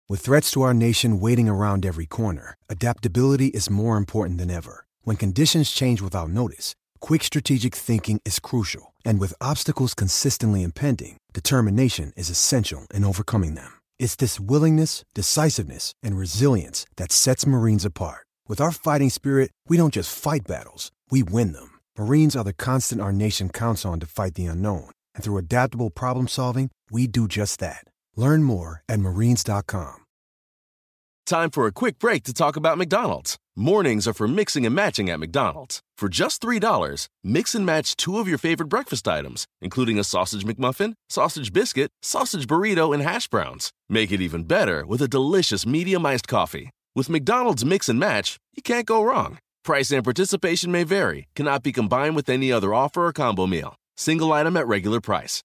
With threats to our nation waiting around every corner, adaptability is more important than ever. When conditions change without notice, quick strategic thinking is crucial. And with obstacles consistently impending, determination is essential in overcoming them. It's this willingness, decisiveness, and resilience that sets Marines apart. With our fighting spirit, we don't just fight battles, we win them. Marines are the constant our nation counts on to fight the unknown. And through adaptable problem solving, we do just that. Learn more at marines.com. Time for a quick break to talk about McDonald's. Mornings are for mixing and matching at McDonald's. For just $3, mix and match 2 of your favorite breakfast items, including a sausage McMuffin, sausage biscuit, sausage burrito, and hash browns. Make it even better with a delicious medium iced coffee. With McDonald's Mix and Match, you can't go wrong. Price and participation may vary. Cannot be combined with any other offer or combo meal. Single item at regular price.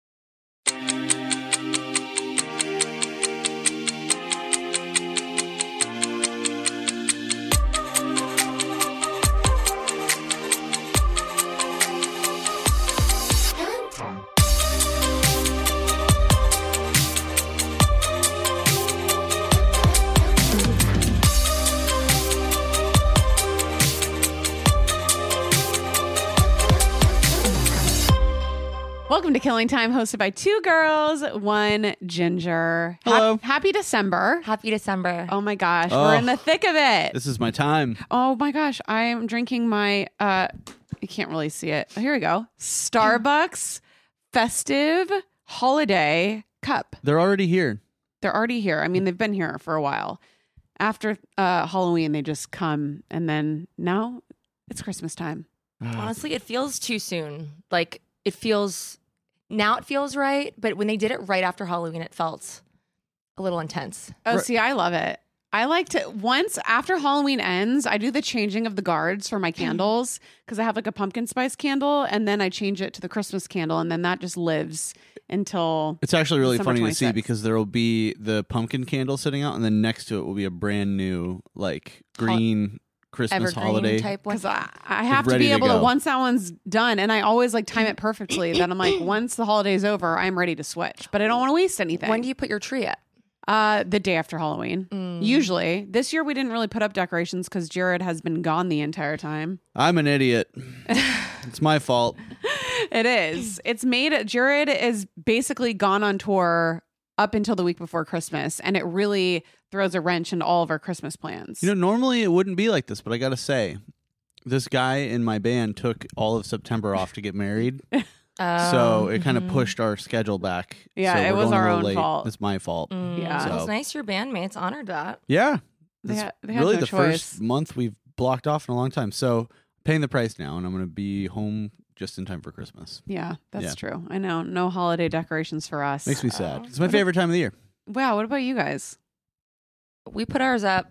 Welcome to Killing Time, hosted by 2 girls, 1 ginger. Hello. Happy December. Happy December. Oh my gosh, we're in the thick of it. This is my time. Oh my gosh, I am drinking my, you can't really see it. Here we go. Starbucks festive holiday cup. They're already here. They're already here. I mean, they've been here for a while. After Halloween, they just come, and then now it's Christmas time. Honestly, it feels too soon. Like, it feels right, but when they did it right after Halloween, it felt a little intense. Oh, see, I love it. I like to, once after Halloween ends, I do the changing of the guards for my candles because I have like a pumpkin spice candle, and then I change it to the Christmas candle, and then that just lives until It's actually really December funny to see 26th. because there will be the pumpkin candle sitting out, and then next to it will be a brand new, like, green Christmas Evergreen holiday. type one. because I have to ready be to able to, go. once that one's done, and I always like time it perfectly, that I'm like, once the holiday's over, I'm ready to switch, but I don't want to waste anything. When do you put your tree up? The day after Halloween. Usually. This year we didn't really put up decorations because Jared has been gone the entire time. I'm an idiot. It's my fault. It is. It's made, Jared is basically gone on tour up until the week before Christmas, and it really throws a wrench into all of our Christmas plans. You know, normally it wouldn't be like this, but I got to say, this guy in my band took all of September off to get married. So it kind of pushed our schedule back. Yeah, So it we're was going a our little own late. fault. It's my fault. Yeah. So- It's nice your bandmates honored that. Yeah. They It's had really no the choice. first month we've blocked off in a long time. So paying the price now, and I'm going to be home just in time for Christmas. Yeah, that's Yeah. true. I know. No holiday decorations for us. Makes me sad. It's my favorite time of the year. Wow, what about you guys? We put ours up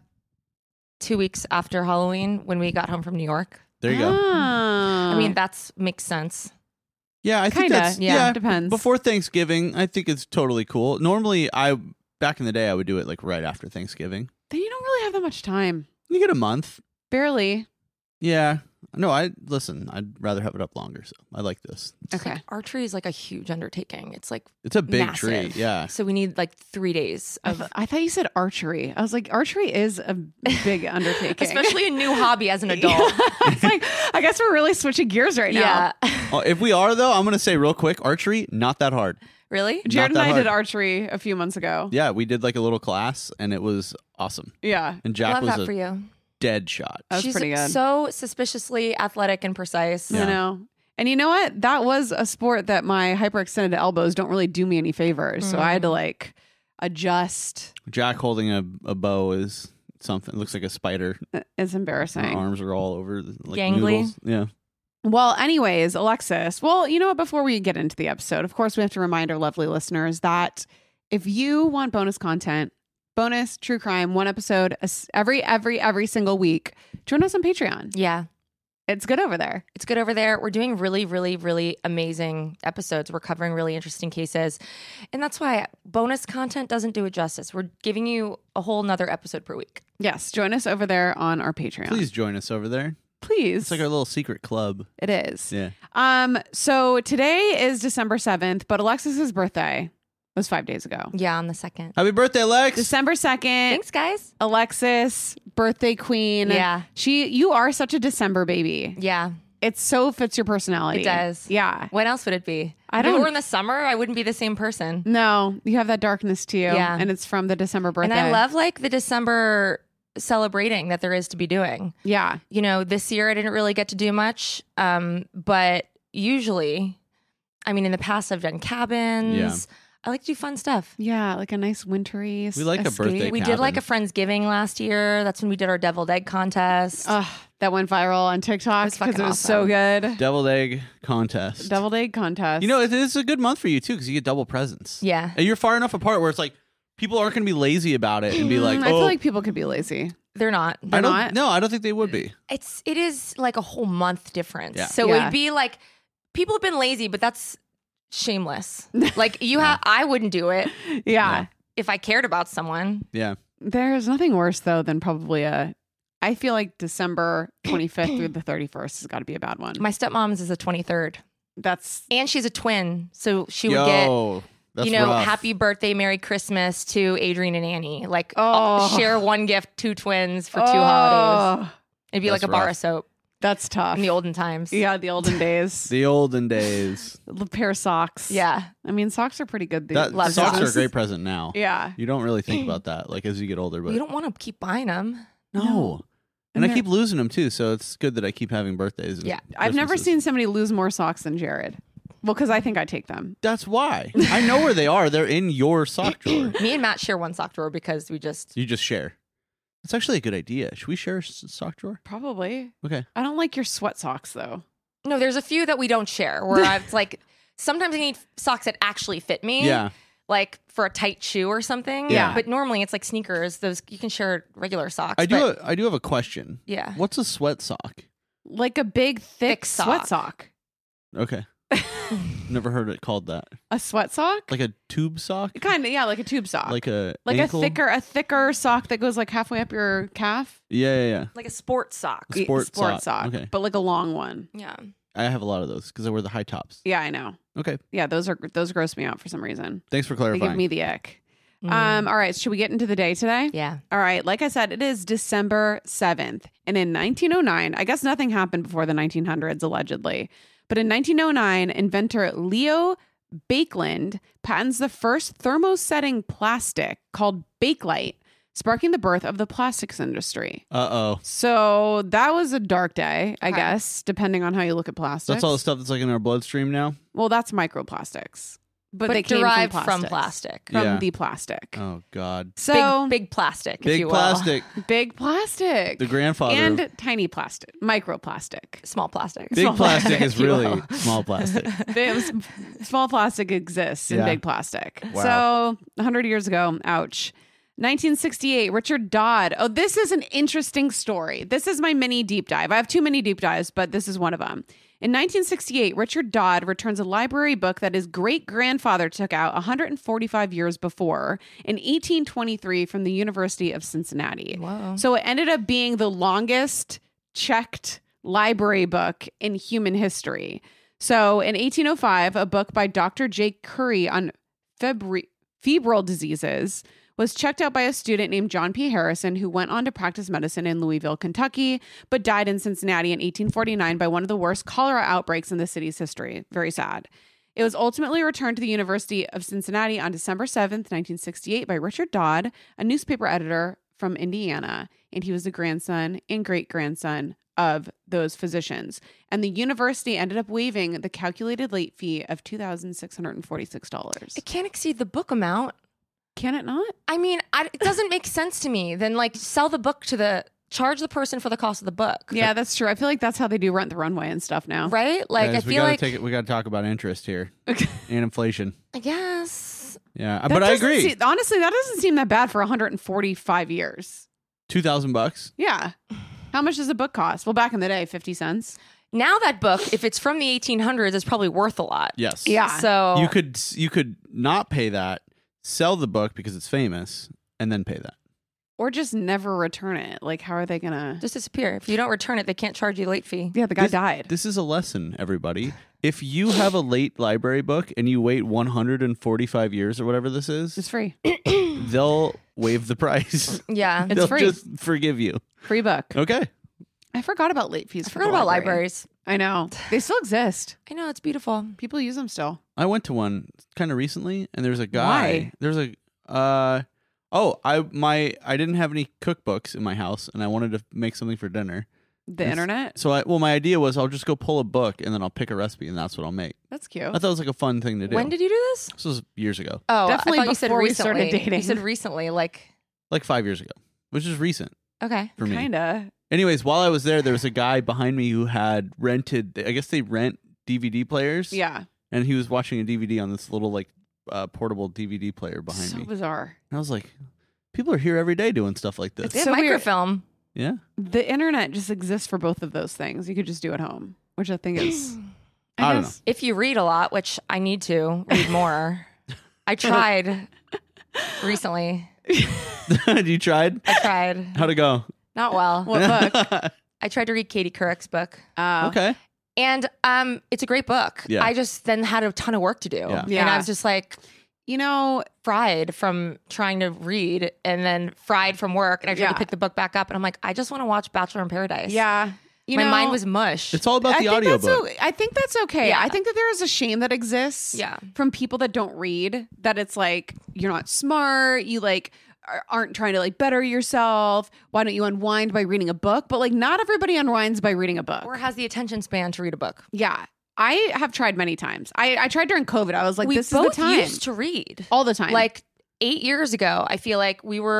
2 weeks after Halloween when we got home from New York. There you go. Ah. I mean, that makes sense. Yeah, I think Kinda, that's yeah, depends. Before Thanksgiving, I think it's totally cool. Normally, back in the day, I would do it like right after Thanksgiving. Then you don't really have that much time. You get a month. Barely. Yeah. No, I'd rather have it up longer. So I like this. Okay. Like, our tree is like a huge undertaking. It's like It's a big massive. tree. Yeah. So we need like 3 days of, I thought you said archery. I was like, archery is a big undertaking. especially a new hobby as an adult. It's like, I guess we're really switching gears right now. Yeah. Oh, if we are though, I'm going to say real quick, archery not that hard. Really? Jared and Not that I did hard. archery a few months ago. Yeah, we did like a little class, and it was awesome. Yeah. And Jack Love was that for a you. dead shot. That was She's pretty good. so suspiciously athletic and precise. I know. And you know what? That was a sport that my hyperextended elbows don't really do me any favors. So I had to like adjust. Jack holding a bow is something. It looks like a spider. It's Her embarrassing. arms are all over like Gangly. noodles. Yeah. Well, anyways, Alexis, well, you know what? Before we get into the episode, of course, we have to remind our lovely listeners that if you want bonus content, bonus true crime, one episode every single week, join us on Patreon. Yeah. It's good over there. It's good over there. We're doing really, really, really amazing episodes. We're covering really interesting cases. And that's why bonus content doesn't do it justice. We're giving you a whole nother episode per week. Yes, join us over there on our Patreon. Please join us over there. Please. It's like our little secret club. It is. Yeah. So today is December 7th, but Alexis's birthday was 5 days ago. Yeah, on the 2nd. Happy birthday, Lex. December 2nd. Thanks, guys. Alexis, birthday queen. Yeah. You are such a December baby. Yeah, It so fits your personality. it does. Yeah. What else would it be? I If it don't- were in the summer, I wouldn't be the same person. No, you have that darkness to you. Yeah. And it's from the December birthday. And I love like the December celebrating that there is to be doing. Yeah. You know, this year I didn't really get to do much, but usually, I mean, in the past I've done cabins. Yeah. I like to do fun stuff. Yeah. Like a nice wintry. We like a escape. birthday We cabin. did like a Friendsgiving last year. That's when we did our deviled egg contest. That went viral on TikTok It's because fucking it was so good. Deviled egg contest. Deviled egg contest. You know, it's a good month for you too because you get double presents. Yeah. And you're far enough apart where it's like people aren't going to be lazy about it and be like, I oh, feel like people could be lazy. They're not. They're I don't. not? No, I don't think they would be. It is like a whole month difference. Yeah. So Yeah. it'd be like people have been lazy, but that's shameless. Like I wouldn't do it Yeah. if I cared about someone. Yeah. There's nothing worse though than probably I feel like December 25th through the 31st has got to be a bad one. My stepmom's is the 23rd, That's and she's a twin, so she would get that's rough. happy birthday, Merry Christmas to Adrian and Annie. Like Oh. share one gift, 2 twins for 2 holidays. It'd be That's like a bar rough. of soap That's tough. in the olden times. Yeah, the olden days. The olden days. The pair of socks. Yeah. I mean, socks are pretty good. That Love socks are a socks. great present now. Yeah. You don't really think about that like as you get older, but You don't want to keep buying them. no. And And I they're- keep losing them too, so it's good that I keep having birthdays. and Yeah. I've never Christmases. seen somebody lose more socks than Jared. Well, because I think I take them. That's why I know where they are. They're in your sock drawer. Me and Matt share one sock drawer because we just You just share. It's actually a good idea. Should we share a sock drawer? Probably. Okay. I don't like your sweat socks though. no. There's a few that we don't share. Where I've like sometimes I need socks that actually fit me. Yeah. Like for a tight shoe or something. Yeah. But normally it's like sneakers. Those you can share regular socks. I do. but- I do have a question. Yeah. What's a sweat sock? Like a big, thick sweat sock. Okay. Never heard it called that. A sweat sock? Like a tube sock? Kind of, yeah, like a tube sock. Like a like ankle? a thicker sock that goes like halfway up your calf. Yeah. Like a sports sock. A sport sock. sock. Okay. But like a long one. Yeah. I have a lot of those because I wear the high tops. Yeah, I know. Okay. Yeah, those gross me out for some reason. Thanks for They clarifying. give me the ick. Mm. All right, should we get into the day today? Yeah. All right, like I said, it is December 7th. And in 1909, I guess nothing happened before the 1900s, allegedly. But in 1909, inventor Leo Baekeland patents the first thermosetting plastic called Bakelite, sparking the birth of the plastics industry. Uh-oh. So that was a dark day, I Okay. guess, depending on how you look at plastics. That's all the stuff that's like in our bloodstream now? Well, that's microplastics. But, But they came derived from from plastic. plastic. From Yeah. the plastic. Oh, God. So big plastic, if Big you will. plastic. big plastic. The grandfather. And tiny plastic. Microplastic. Small plastic. Big small plastic plastic, is if you really will. small plastic. Small plastic exists in Yeah. big plastic. Wow. So 100 years ago, ouch. 1968, Richard Dodd. Oh, this is an interesting story. This is my mini deep dive. I have too many deep dives, but this is one of them. In 1968, Richard Dodd returns a library book that his great-grandfather took out 145 years before in 1823 from the University of Cincinnati. Whoa. So it ended up being the longest checked library book in human history. So in 1805, a book by Dr. J. Curry on febrile diseases was checked out by a student named John P. Harrison, who went on to practice medicine in Louisville, Kentucky, but died in Cincinnati in 1849 by one of the worst cholera outbreaks in the city's history. Very sad. It was ultimately returned to the University of Cincinnati on December 7th, 1968 by Richard Dodd, a newspaper editor from Indiana, and he was the grandson and great-grandson of those physicians. And the university ended up waiving the calculated late fee of $2,646. It can't exceed the book amount. Can it not? I mean, it doesn't make sense to me. Then, like, sell the book charge the person for the cost of the book. Yeah, that's true. I feel like that's how they do Rent the Runway and stuff now. Right? Like, Guys, I feel like, we got to talk about interest here and inflation. I guess. Yeah, That but I doesn't agree. honestly, that doesn't seem that bad for 145 years. $2,000. Yeah. How much does a book cost? Well, back in the day, 50 cents. Now that book, if it's from the 1800s, is probably worth a lot. Yes. Yeah. So You could not pay that, sell the book because it's famous, and then pay that. Or just never return it. Like, how are they going to? just disappear. If you don't return it, they can't charge you late fee. Yeah, the guy died. This is a lesson, everybody. If you have a late library book and you wait 145 years or whatever this is, It's free. they'll waive the price. Yeah. It's They'll free. just forgive you. Free book. Okay. I forgot about late fees. I forgot about libraries. I know. They still exist. I know, it's beautiful. People use them still. I went to one kind of recently, and there's a guy. Why? There's a I didn't have any cookbooks in my house, and I wanted to make something for dinner. The internet? So my idea was I'll just go pull a book, and then I'll pick a recipe, and that's what I'll make. That's cute. I thought it was like a fun thing to do. When did you do this? This was years ago, Oh, Definitely I thought you said before we recently. started dating. You said recently, like, like 5 years ago, which is recent okay. for me. Kinda. Anyways, while I was there was a guy behind me who had rented. I guess they rent DVD players. Yeah. And he was watching a DVD on this little like portable DVD player behind So me. bizarre. And I was like, people are here every day doing stuff like this. It's so weird. microfilm. Yeah. The internet just exists for both of those things. You could just do at home, which I think is. I don't guess- If you read a lot, which I need to read more, I tried recently. You tried? I tried. How'd it go? Not well. What book? I tried to read Katie Couric's book. Okay. And it's a great book. Yeah. I just then had a ton of work to do. Yeah. And Yeah. I was just like You know, fried from trying to read and then fried from work. And I tried Yeah. to pick the book back up and I'm like, I just want to watch Bachelor in Paradise. yeah. You My know, mind was mush. It's all about the think that's audiobook. I think that's okay. Yeah. I think that there is a shame that exists Yeah. from people that don't read, that it's like, you're not smart. You like aren't trying to like better yourself. Why don't you unwind by reading a book? But like, not everybody unwinds by reading a book. or has the attention span to read a book. Yeah. I have tried many times. I tried during COVID. I was like, We this is both the time. used to read. All the time. Like 8 years ago, I feel like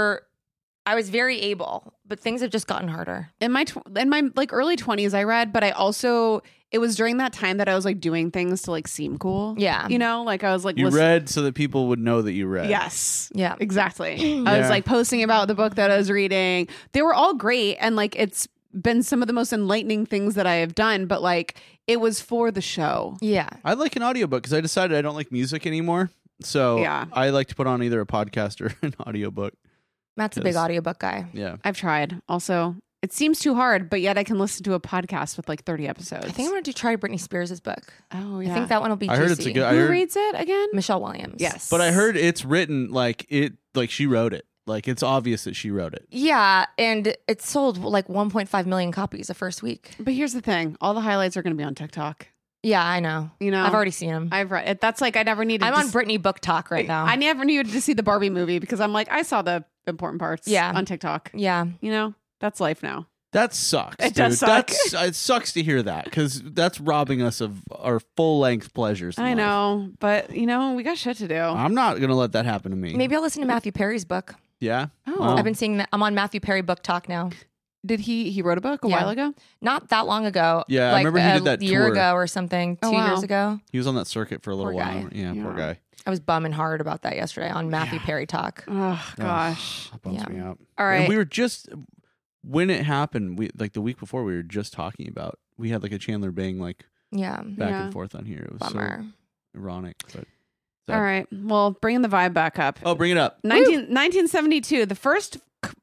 I was very able, but things have just gotten harder. in my like early 20s I read, but I also, it was during that time that I was like doing things to like seem cool. Yeah. You know, like I was like, You listen- read so that people would know that you read. Yes. Yeah. Exactly. I was Yeah. like posting about the book that I was reading. They were all great. And like, it's been some of the most enlightening things that I have done, but like, it was for the show. Yeah. I like an audiobook because I decided I don't like music anymore. So Yeah. I like to put on either a podcast or an audiobook. Matt's a big Yes. audiobook guy. Yeah. I've tried. Also, it seems too hard, but yet I can listen to a podcast with like 30 episodes. I think I'm going to try Britney Spears' book. Oh, I yeah. think that one will be I heard it's a juicy. good. I Who heard, reads it again? Michelle Williams. Yes. but I heard it's written like she wrote it. Like it's obvious that she wrote it. Yeah, and it sold like 1.5 million copies the first week. But here's the thing. All the highlights are going to be on TikTok. Yeah, I know. You know? I've already seen them. I've read it. That's like, I never needed I'm to on Britney book talk right now. I never needed to see the Barbie movie because I'm like, I saw the important parts Yeah. on TikTok. yeah. You know, that's life now. That sucks. It does dude. suck. It sucks to hear that because that's robbing us of our full length pleasures. in I life. know, but you know, we got shit to do. I'm not gonna let that happen to me. Maybe I'll listen to Matthew Perry's book. Yeah. Oh. Well, I've been seeing that. I'm on Matthew Perry book talk now. Did he wrote a book a Yeah. while ago? Not that long ago. Yeah, I like remember he did that a year tour. ago or something. Oh, 2 wow. years ago. he was on that circuit for a little Poor while. guy. Yeah, poor Yeah. guy. I was bumming hard about that yesterday on Matthew Perry talk. Oh gosh. That bums Yeah. me out. All right. And we were just when it happened. We like the week before. We were just talking about. We had like a Chandler Bing like Yeah. back Yeah. and forth on here. It was Bummer. so ironic, but. All right. Well, bringing the vibe back up. Oh, bring it up. 1972, the first.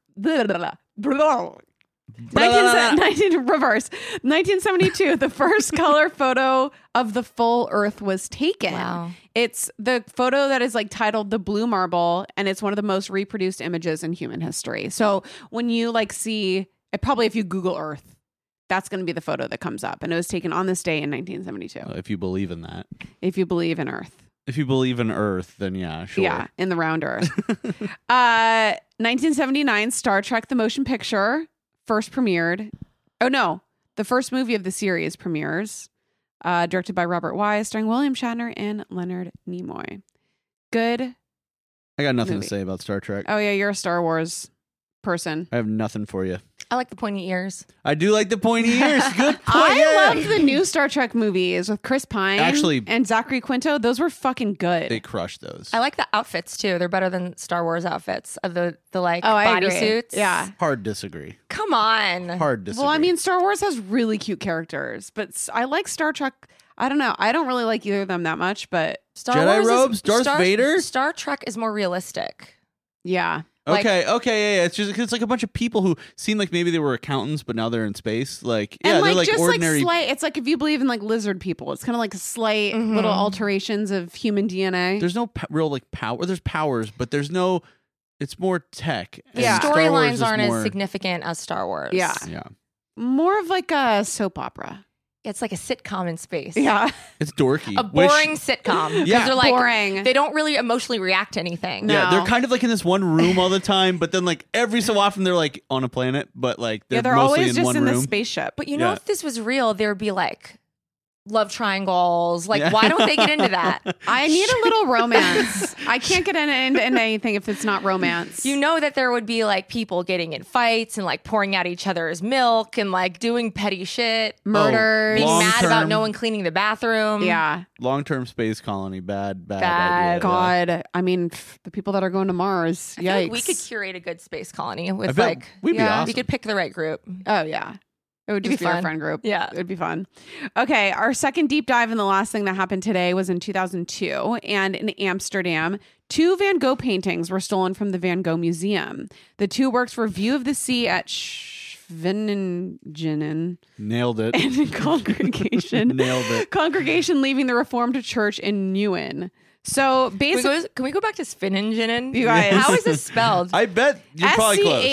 1972, the first color photo of the full Earth was taken. Wow. It's the photo that is like titled "The Blue Marble," and it's one of the most reproduced images in human history. So when you like see, probably if you Google Earth, that's going to be the photo that comes up, and it was taken on this day in 1972. If you believe in that, If you believe in Earth. if you believe in Earth, then yeah, sure. Yeah, in the round Earth. 1979, Star Trek: The Motion Picture first premiered. Oh no, the first movie of the series premieres, directed by Robert Wise, starring William Shatner and Leonard Nimoy. Good. I got nothing Movie. to say about Star Trek. Oh yeah, you're a Star Wars person. I have nothing for you. I like the pointy ears. I do like the pointy ears. Good point. I yeah. loved the new Star Trek movies with Chris Pine Actually- and Zachary Quinto. Those were fucking good. They crushed those. I like the outfits too. They're better than Star Wars outfits. The like I agree. bodysuits. Yeah. Hard disagree. Come on. Hard disagree. Well, I mean, Star Wars has really cute characters, but I like Star Trek. I don't know. I don't really like either of them that much, but Star Jedi Wars robes? Darth Vader? Star Trek is more realistic. yeah. Okay, yeah. It's just it's like a bunch of people who seem like maybe they were accountants, but now they're in space. Like, yeah, and they're like just ordinary. like slight. It's like if you believe in like lizard people, it's kind of like slight little alterations of human DNA. There's no real like power. There's powers, but there's no. It's more tech. The Yeah. storylines aren't as significant as Star Wars. Yeah. More of like a soap opera. It's like a sitcom in space. Yeah, It's dorky. A boring sitcom. Because Yeah. they're like, boring. they don't really emotionally react to anything. No. Yeah, they're kind of like in this one room all the time, but then like every so often they're like on a planet, but like they're, they're mostly always in just one in the room. spaceship. But you know, Yeah. if this was real, there would be like love triangles. Like, Yeah. why don't they get into that? I need a little romance. I can't get into anything if it's not romance. You know that there would be like people getting in fights and like pouring out each other's milk and like doing petty shit, murders. being mad about Long-term- no one cleaning the bathroom. Yeah. Long-term space colony, bad Bad. idea. God, I mean, the people that are going to Mars. I feel Yikes. like we could curate a good space colony with bet like we'd be awesome. we could pick the right group. Oh yeah. It would It'd just be be our fun. friend group. Yeah. It would be fun. Okay. Our second deep dive and the last thing that happened today was in 2002. And in Amsterdam, 2 Van Gogh paintings were stolen from the Van Gogh Museum. The 2 works were View of the Sea at Schveningen Nailed it. and Congregation. Nailed it. Congregation leaving the Reformed Church in Neuen. So basically, Can we go back to Schveningen? You guys. How is this spelled? I bet you're probably close.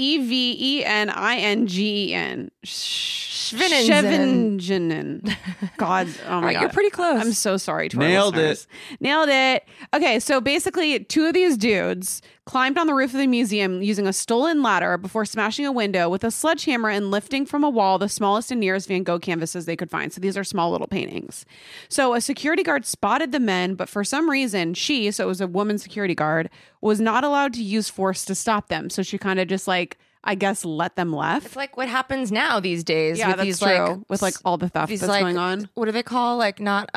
Schevingen. Schveningen. Schveningen. God, oh my All right, God. you're pretty close. I'm so sorry to Nailed our listeners. Nailed it. Okay, so basically 2 of these dudes climbed on the roof of the museum using a stolen ladder before smashing a window with a sledgehammer and lifting from a wall the smallest and nearest Van Gogh canvases they could find. So these are small little paintings. So a security guard spotted the men, but for some reason so it was a woman security guard, was not allowed to use force to stop them. So she kind of just like, I guess, let them left. It's like what happens now these days. Yeah, with that's these, true. Like, with like all the theft these that's like, going on. What do they call like not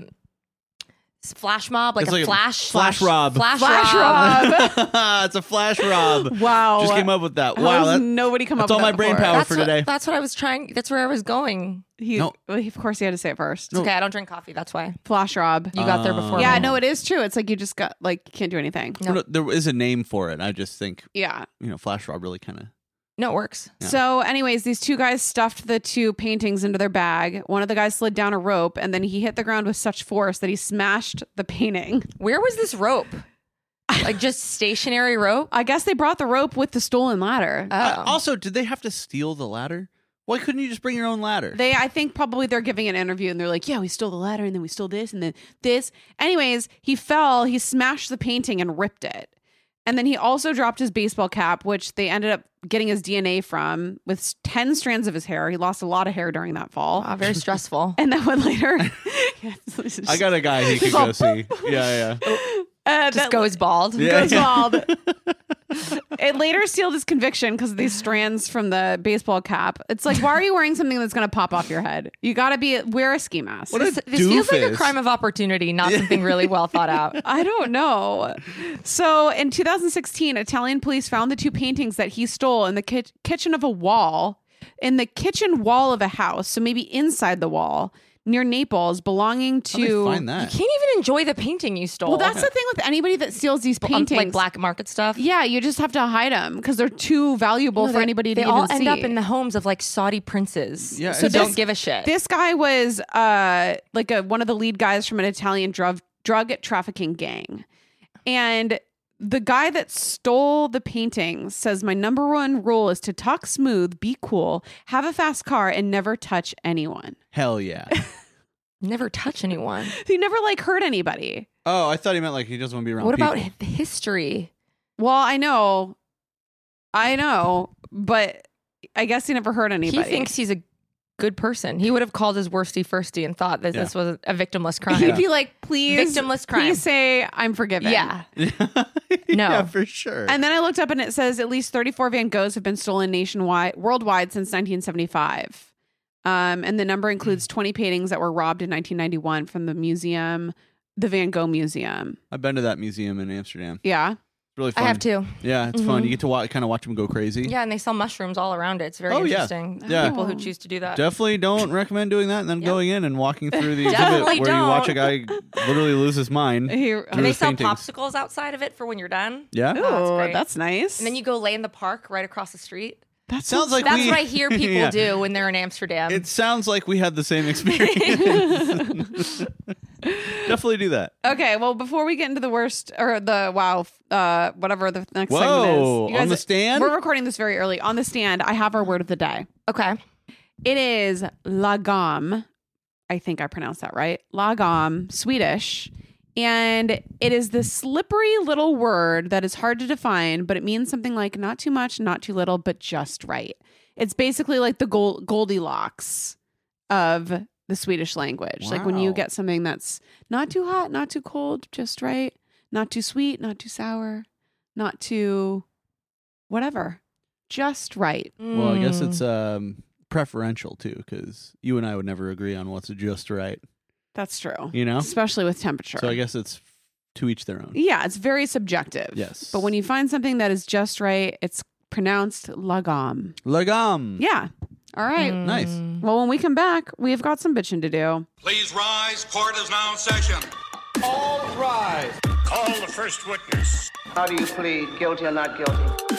flash mob? Like It's a like a flash rob. Flash rob. It's a flash rob. Wow. Just came up with that. How Wow. has That, nobody come that's up all with my that brain before? power for today. That's what I was trying. That's where I was going. Well, of course, he had to say it first. It's okay, I don't drink coffee. That's why Flash rob. you got there before. Yeah, me. no, it is true. It's like you just got like you can't do anything. No. No, there is a name for it. I just think, Yeah. flash rob really kind of. No, it works. Yeah. So, anyways, these 2 guys stuffed the 2 paintings into their bag. One of the guys slid down a rope, and then he hit the ground with such force that he smashed the painting. Where was this rope? Like just stationary rope? I guess they brought the rope with the stolen ladder. Oh. Also, did they have to steal the ladder? Why couldn't you just bring your own ladder? I think probably they're giving an interview and they're like, yeah, we stole the ladder and then we stole this and then this. Anyways, he fell, he smashed the painting and ripped it. And then he also dropped his baseball cap, which they ended up getting his DNA from with 10 strands of his hair. He lost a lot of hair during that fall. Wow, very stressful. And then when later, I got a guy he could go see. Yeah. Just goes bald. Yeah. goes bald. It later sealed his conviction because of these strands from the baseball cap. It's like, why are you wearing something that's going to pop off your head? You got to wear a ski mask. What a This feels like a doofus. crime of opportunity, not something really well thought out. I don't know. So in 2016, Italian police found the 2 paintings that he stole in the kitchen of a wall, in the kitchen wall of a house. So maybe inside the wall near Naples, belonging How'd they to. find that? You can't even enjoy the painting you stole. Well, that's the thing with anybody that steals these paintings. like black market stuff. Yeah, you just have to hide them because they're too valuable No, for they- anybody to They even all see. end up in the homes of like Saudi princes. Yeah, so and don't this- give a shit. This guy was like one of the lead guys from an Italian drug trafficking gang. And the guy that stole the paintings says, my number 1 rule is to talk smooth, be cool, have a fast car, and never touch anyone. Hell yeah. Never touch anyone. He never like hurt anybody. Oh, I thought he meant like he doesn't want to be around What people. about the history? Well, I know, but I guess he never hurt anybody. He thinks he's a good person. He would have called his worsty firsty and thought that this was a victimless crime. He'd be like, please, Victimless crime. please say I'm forgiven. Yeah. Yeah, for sure. And then I looked up and it says at least 34 Van Goghs have been stolen worldwide since 1975. And the number includes 20 paintings that were robbed in 1991 from the Van Gogh Museum. I've been to that museum in Amsterdam. Yeah. Really fun. I have too. Yeah, it's fun. You get to kind of watch them go crazy. Yeah, and they sell mushrooms all around it. It's very Oh, yeah. interesting. Yeah. People who choose to do that. Definitely don't recommend doing that and then going in and walking through the exhibit Definitely where you watch a don't. guy literally lose his mind. Here- through And they his sell paintings. popsicles outside of it for when you're done. Yeah? Ooh, great. that's nice. And then you go lay in the park right across the street. that Sounds like That's we- what I hear people Yeah. do when they're in Amsterdam. It sounds like we had the same experience. Definitely do that. Okay, well, before we get into the worst or the whatever the next Whoa, segment is, on the stand? We're recording this very early. On the stand, I have our word of the day. okay. It is lagom. I think I pronounced that right. Lagom, Swedish. And it is this slippery little word that is hard to define, but it means something like not too much, not too little, but just right. It's basically like the Goldilocks of the Swedish language. Like when you Wow. get something that's not too hot, not too cold, just right, not too sweet, not too sour, not too whatever, just right. Well, I guess Mm. it's preferential too, because you and I would never agree on what's just right, That's true. you know? Especially with temperature. So I guess it's to each their own. Yeah, it's very subjective. Yes. But when you find something that is just right, it's pronounced lagom. Lagom. Yeah. All right. Nice. Well, when we come back, we've got some bitching to do. Please rise. Court is now in session. All rise. Call the first witness. How do you plead, guilty or not guilty?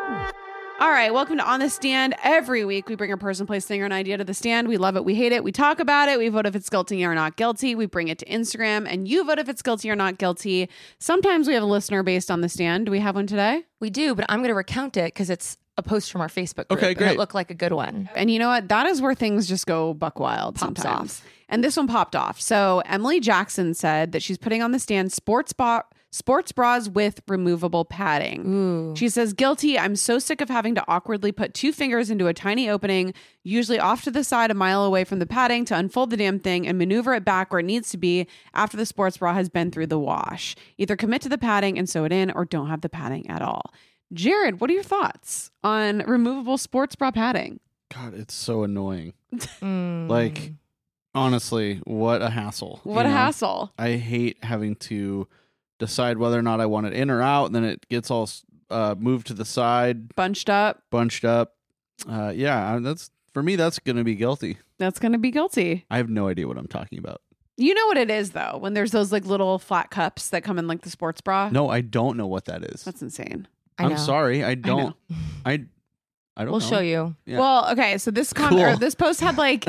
All right. Welcome to On the Stand. Every week, we bring a person, place, thing, or an idea to the stand. We love it. We hate it. We talk about it. We vote if it's guilty or not guilty. We bring it to Instagram, and you vote if it's guilty or not guilty. Sometimes we have a listener based on the stand. Do we have one today? We do, but I'm going to recount it because it's a post from our Facebook group. Okay, And great. it looked like a good one. And you know what? That is where things just go buck wild Pops sometimes. off. And this one popped off. So Emily Jackson said that she's putting on the stand sports bras with removable padding. Ooh. She says, guilty. I'm so sick of having to awkwardly put two fingers into a tiny opening, usually off to the side a mile away from the padding, to unfold the damn thing and maneuver it back where it needs to be after the sports bra has been through the wash. Either commit to the padding and sew it in, or don't have the padding at all. Jared, what are your thoughts on removable sports bra padding? God, it's so annoying. Mm. Like, honestly, what a hassle. What you a know? hassle. I hate having to decide whether or not I want it in or out, and then it gets all moved to the side, Bunched up. bunched up. That's for me. That's going to be guilty. That's going to be guilty. I have no idea what I'm talking about. You know what it is, though, when there's those like little flat cups that come in like the sports bra? No, I don't know what that is. That's insane. I know. I'm sorry, I don't. I don't. We'll know. show you. Yeah. Well, okay, so this Cool. this post had like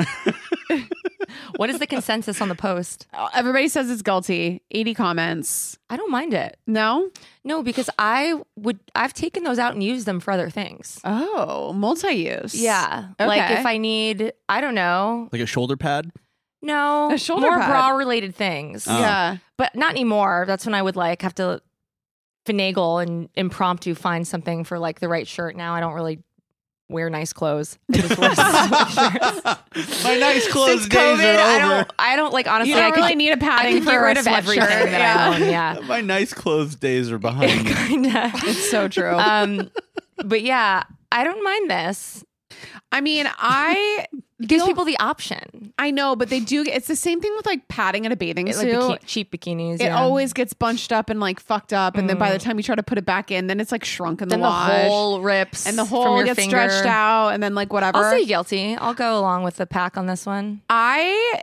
What is the consensus on the post? everybody says it's guilty. 80 comments. I don't mind it. No? No, because I've taken those out and used them for other things. Oh, multi-use. Yeah. Okay. Like if I need, I don't know. Like a shoulder pad. No. A shoulder more pad. bra related things. Oh. Yeah. But not anymore. That's when I would like have to finagle and impromptu find something for like the right shirt. Now I don't really wear nice clothes. I just wear sweatshirts. My nice clothes Since days COVID, are over. I don't like honestly. You don't I could really need a I padding could for get rid a of everything sweatshirt. that I own. Yeah. My nice clothes days are behind me. Kinda. It's so true. But yeah, I don't mind this. I mean, I It gives people the option. know, but they do. It's the same thing with like padding in a bathing Like suit. cheap bikinis. It yeah. always gets bunched up and like fucked up, and then by the time you try to put it back in, then it's like shrunk in the then the wash, hole rips and the from hole your gets finger. stretched out, and then like whatever. I'll say guilty. I'll go along with the pack on this one. I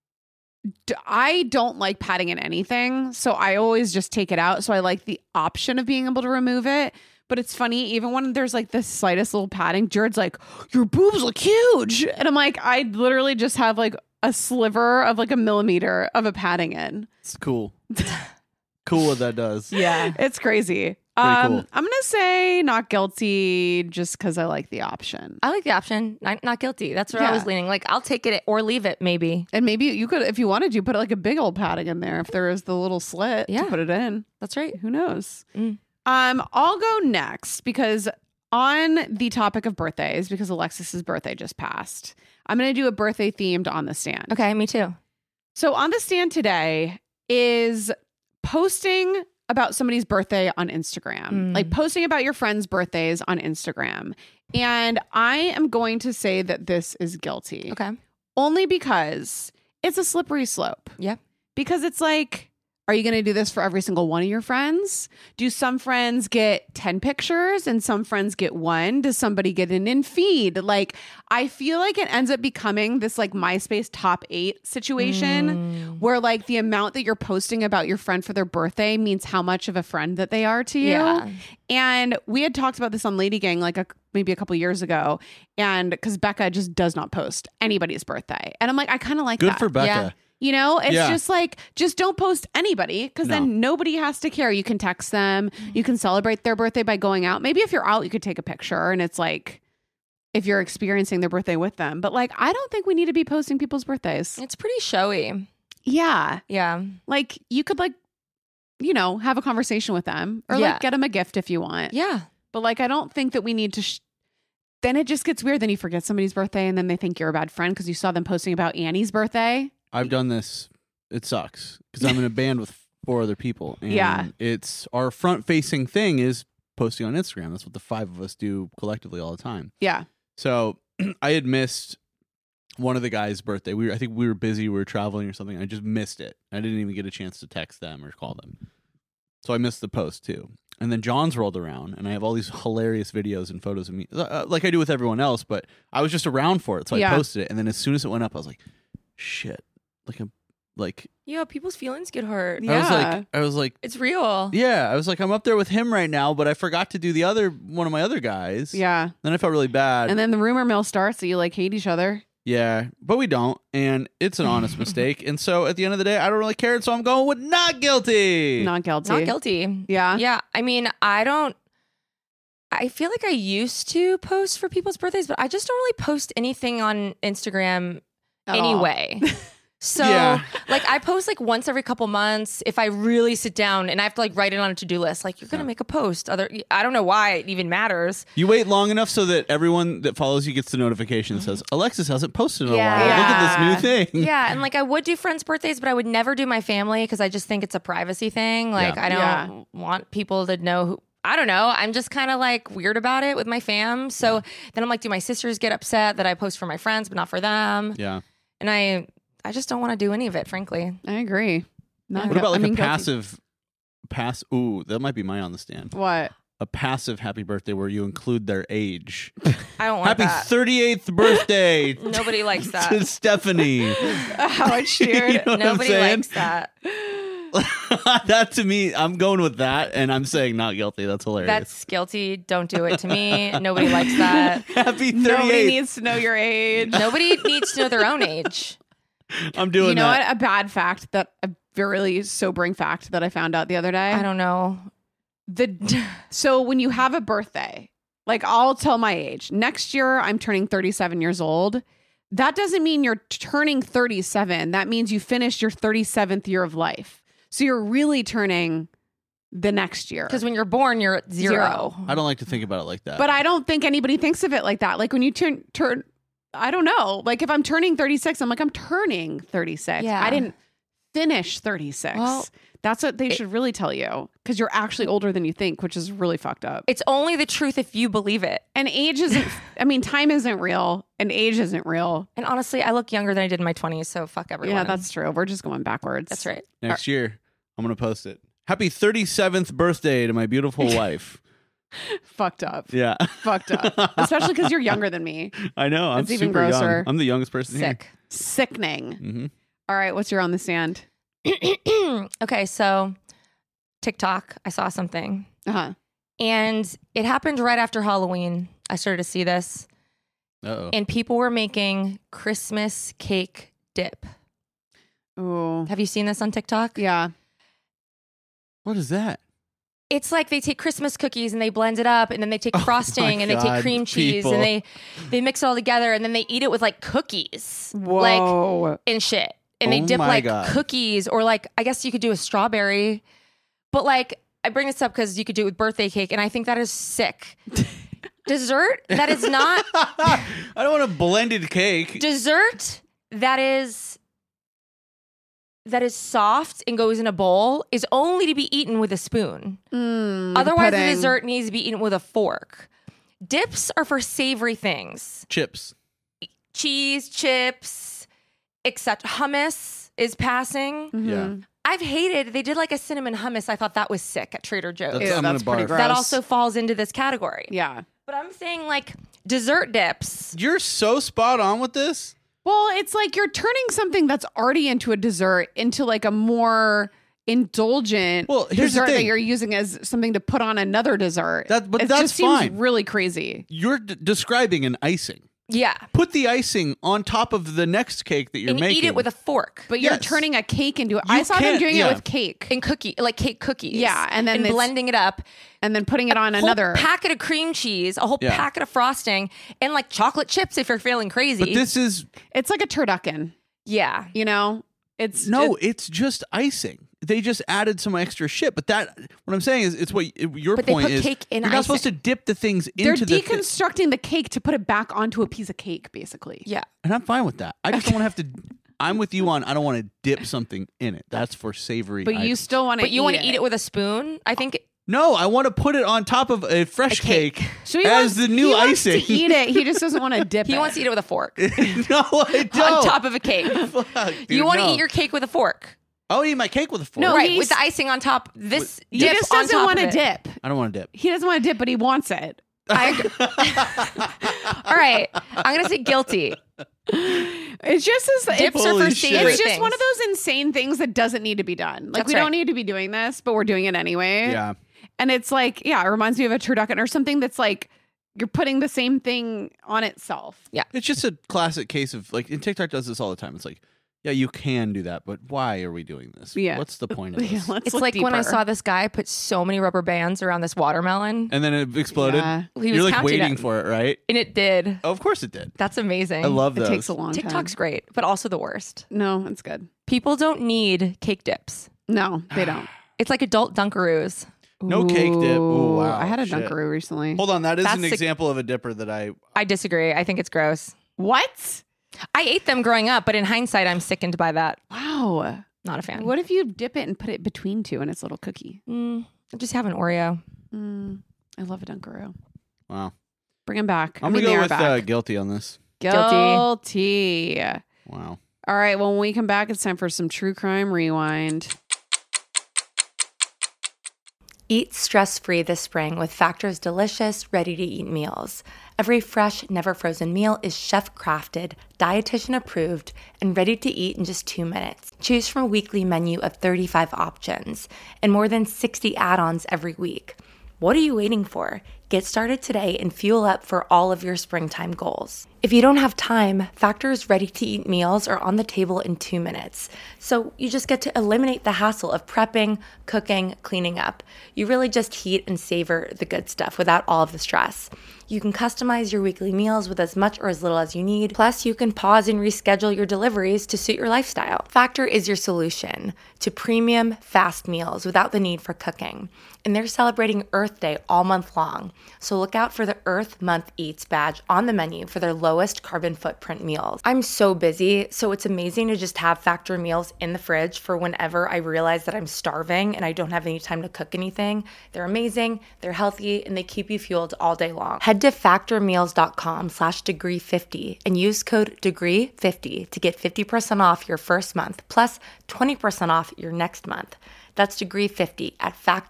don't like padding in anything, so I always just take it out. So I like the option of being able to remove it. But it's funny, even when there's like the slightest little padding, Jared's like, your boobs look huge. And I'm like, I literally just have like a sliver of like a millimeter of a padding in. It's cool. Cool what that does. Yeah. It's crazy. cool. I'm going to say not guilty just because I like the option. I like the option. Not guilty. That's where Yeah. I was leaning. Like, I'll take it or leave it, maybe. And maybe you could, if you wanted, you put like a big old padding in there if there is the little slit Yeah. to put it in. That's right. Who knows? Mm. I'll go next because on the topic of birthdays, because Alexis's birthday just passed, I'm going to do a birthday themed on the stand. Okay, me too. So on the stand today is posting about somebody's birthday on Instagram, like posting about your friends' birthdays on Instagram. And I am going to say that this is guilty. Okay. Only because it's a slippery slope. Yep. Because it's like, Are you going to do this for every single one of your friends? Do some friends get 10 pictures and some friends get 1? Does somebody get an in feed? Like, I feel like it ends up becoming this like MySpace top 8 situation where like the amount that you're posting about your friend for their birthday means how much of a friend that they are to you. Yeah. And we had talked about this on Lady Gang like maybe a couple years ago. And because Becca just does not post anybody's birthday. And I'm like, I kind of like that. Good for Becca. Yeah. You know, it's Yeah. just like, just don't post anybody because then nobody has to care. You can text them. You can celebrate their birthday by going out. Maybe if you're out, you could take a picture and it's like, if you're experiencing their birthday with them. But like, I don't think we need to be posting people's birthdays. It's pretty showy. Yeah. Yeah. Like you could like, you know, have a conversation with them or Yeah. like get them a gift if you want. Yeah. But like, I don't think that we need to. Then it just gets weird. Then you forget somebody's birthday and then they think you're a bad friend because you saw them posting about Annie's birthday. I've done this. It sucks because I'm in a band with 4 other people. And Yeah. it's our front facing thing is posting on Instagram. That's what the 5 of us do collectively all the time. Yeah. So I had missed one of the guys' birthday. I think we were busy. We were traveling or something. I just missed it. I didn't even get a chance to text them or call them. So I missed the post too. And then John's rolled around, and I have all these hilarious videos and photos of me, like I do with everyone else. But I was just around for it, so I posted it. And then as soon as it went up, I was like, "Shit!" Yeah, people's feelings get hurt. Yeah. I was like, It's real. yeah. I was like, I'm up there with him right now, but I forgot to do one of my other guys. Yeah. Then I felt really bad. And then the rumor mill starts that you like hate each other. Yeah, but we don't, and it's an honest mistake. And so at the end of the day, I don't really care, and so I'm going with not guilty. Not guilty. Not guilty. Yeah. Yeah. I mean, I feel like I used to post for people's birthdays, but I just don't really post anything on Instagram At all. anyway. So Yeah. like I post like once every couple months if I really sit down and I have to like write it on a to-do list. Like you're going to make a post. I don't know why it even matters. You wait long enough so that everyone that follows you gets the notification that says, Alexis hasn't posted in a Yeah. while. Look at this new thing. Yeah, and like I would do friends' birthdays, but I would never do my family because I just think it's a privacy thing. Like Yeah. I don't want people to know who. I don't know. I'm just kind of like weird about it with my fam. So then I'm like, do my sisters get upset that I post for my friends but not for them? Yeah. And I just don't want to do any of it, frankly. I agree. Not What about like guilty. Ooh, that might be mine on the stand. What? A passive happy birthday where you include their age. I don't want Happy that. 38th birthday Nobody likes to that. Stephanie. Howard Sheared. You know what I'm Nobody saying? likes that. That to me, I'm going with that, and I'm saying not guilty. That's hilarious. That's guilty. Don't do it to me. Nobody likes that. Happy 38th. Nobody needs to know your age. Nobody needs to know their own age. I'm doing You know that. what? A bad fact that a really sobering fact that I found out the other day. I don't know. So when you have a birthday, like I'll tell my age. Next year, I'm turning 37 years old. That doesn't mean you're turning 37. That means you finished your 37th year of life. So you're really turning the next year. Because when you're born, you're at zero. I don't like to think about it like that. But I don't think anybody thinks of it like that. Like when you turn, I don't know. Like if I'm turning 36, I'm like, I'm turning 36. Yeah. I didn't finish 36. Well, that's what they should really tell you because you're actually older than you think, which is really fucked up. It's only the truth if you believe it. And age isn't, I mean, time isn't real and age isn't real. And honestly, I look younger than I did in my 20s, so fuck everyone. Yeah, that's true. We're just going backwards. That's right. Next year, I'm going to post it. Happy 37th birthday to my beautiful wife. Fucked up. Yeah. Fucked up. Especially because you're younger than me. I know. I'm That's even super grosser. young. I'm the youngest person Sick. Sickening. here. Mm-hmm. All right. What's your on the stand? Okay, so TikTok, I saw something. Uh-huh. And it happened right after Halloween. I started to see this. Uh-oh. And people were making Christmas cake dip. Oh, Have you seen this on TikTok? yeah. What is that? It's like they take Christmas cookies and they blend it up, and then they take Oh my frosting and they take God, cream cheese people. and they mix it all together, and then they eat it with like cookies. Whoa. Like and shit. And they Oh dip my like God. cookies, or like I guess you could do a strawberry. But like I bring this up because you could do it with birthday cake, and I think that is sick. Dessert that is not I don't want a blended cake. dessert that is soft and goes in a bowl is only to be eaten with a spoon. Otherwise, the pudding. dessert needs to be eaten with a fork. Dips are for savory things. Chips. Cheese, chips, except hummus is passing. Mm-hmm. Yeah. I've hated, they did like a cinnamon hummus. I thought that was sick at Trader Joe's. That's, Ew, I'm that's gonna pretty barf. gross. That also falls into this category. Yeah. But I'm saying like dessert dips. You're so spot on with this. Well, it's like you're turning something that's already into a dessert into like a more indulgent Well, here's the dessert that thing. you're using as something to put on another dessert. But it that's just seems fine. really crazy. You're describing an icing. Yeah. Put the icing on top of the next cake that you're And making. eat it with a fork. But you're Yes. turning a cake into it. You I saw them can't- doing yeah. it with cake And cake cookies. Yeah, and then it's- blending it up. and then putting it on Whole another. packet of cream cheese, a whole Yeah. packet of frosting, and like chocolate chips if you're feeling crazy. But this is It's like a turducken, yeah. you know? It's it's just icing. They just added some extra shit. But that, what I'm saying is, it's what your But they point put is. cake in you're not icing. supposed to dip the things they're into the. deconstructing the cake to put it back onto a piece of cake, basically. Yeah. And I'm fine with that. I just don't want to have to. I'm with you on. I don't want to dip something in it. That's for savory. But you items. still want to But you want to eat it with a spoon? I think No, I want to put it on top of a fresh cake, So he as wants, the new he wants icing. to eat it. He just doesn't want to dip it. he wants to eat it with a fork No, I don't. on top of a cake. Fuck, dude, You want to no. eat your cake with a fork. I'll eat my cake with a fork. No, Right, he's- with the icing on top. This He dip just on doesn't top want of to it. dip. I don't want to dip. He doesn't want to dip, but he wants it. All right. I'm going to say guilty. It's just as Dips are Holy for shit. savory it's just things. one of those insane things that doesn't need to be done. Like That's we right. don't need to be doing this, but we're doing it anyway. Yeah. And it's like, yeah, it reminds me of a turducken or something that's like you're putting the same thing on itself. Yeah. It's just a classic case of like, and TikTok does this all the time. It's like, yeah, you can do that, but why are we doing this? Yeah. What's the point of Yeah, this? let's It's look like when I deeper. saw this guy put so many rubber bands around this watermelon, And then it exploded. Yeah. He was You're like counting waiting it. for it, right? and it did. Oh, of course it did. That's amazing. I love It those. takes a long TikTok's time. great, but also the worst. No, it's good. People don't need cake dips. No, they don't. It's like adult Dunkaroos. No cake dip. Ooh, wow. I had a Shit. Dunkaroo recently. Hold on, that is That's an the- example of a dipper that I disagree. I think it's gross. What? I ate them growing up, but in hindsight, I'm sickened by that. Wow. Not a fan. What if you dip it and put it between two and it's a little cookie? I just have an Oreo. I love a Dunkaroo. Wow. Bring them back. I'm I mean, gonna they go are with back. guilty on this. Guilty. Wow. All right. Well, when we come back, it's time for some true crime rewind. Eat stress-free this spring with Factor's delicious, ready-to-eat meals. Every fresh, never-frozen meal is chef-crafted, dietitian-approved, and ready to eat in just 2 minutes. Choose from a weekly menu of 35 options and more than 60 add-ons every week. What are you waiting for? Get started today and fuel up for all of your springtime goals. If you don't have time, Factor's ready-to-eat meals are on the table in 2 minutes. So you just get to eliminate the hassle of prepping, cooking, cleaning up. You really just heat and savor the good stuff without all of the stress. You can customize your weekly meals with as much or as little as you need. Plus, you can pause and reschedule your deliveries to suit your lifestyle. Factor is your solution to premium, fast meals without the need for cooking. And they're celebrating Earth Day all month long. So look out for the Earth Month Eats badge on the menu for their lowest carbon footprint meals. I'm so busy, so it's amazing to just have Factor meals in the fridge for whenever I realize that I'm starving and I don't have any time to cook anything. They're amazing, they're healthy, and they keep you fueled all day long. Head to factormeals.com/degree50 and use code degree50 to get 50% off your first month plus 20% off your next month. That's degree50 at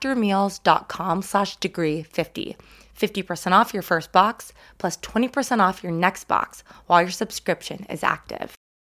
factormeals.com/degree50. 50% off your first box plus 20% off your next box while your subscription is active.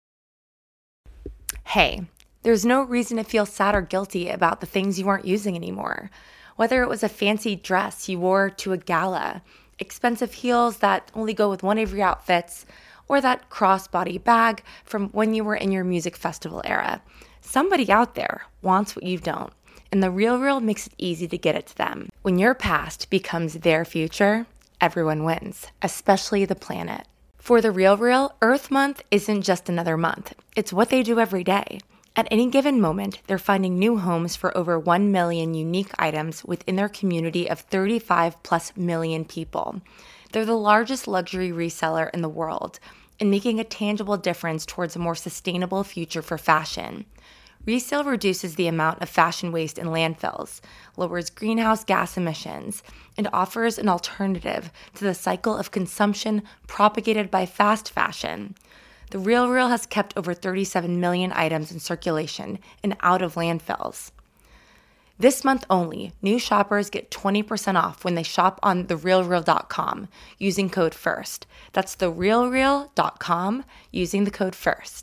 Hey, there's no reason to feel sad or guilty about the things you aren't using anymore. Whether it was a fancy dress you wore to a gala, expensive heels that only go with one of your outfits, or that crossbody bag from when you were in your music festival era. Somebody out there wants what you don't, and The RealReal makes it easy to get it to them. When your past becomes their future, everyone wins, especially the planet. For The RealReal, Earth Month isn't just another month. It's what they do every day. At any given moment, they're finding new homes for over 1 million unique items within their community of 35+ million people. They're the largest luxury reseller in the world and making a tangible difference towards a more sustainable future for fashion. Resale reduces the amount of fashion waste in landfills, lowers greenhouse gas emissions, and offers an alternative to the cycle of consumption propagated by fast fashion. The RealReal has kept over 37 million items in circulation and out of landfills. This month only, new shoppers get 20% off when they shop on therealreal.com using code FIRST. That's therealreal.com using the code FIRST.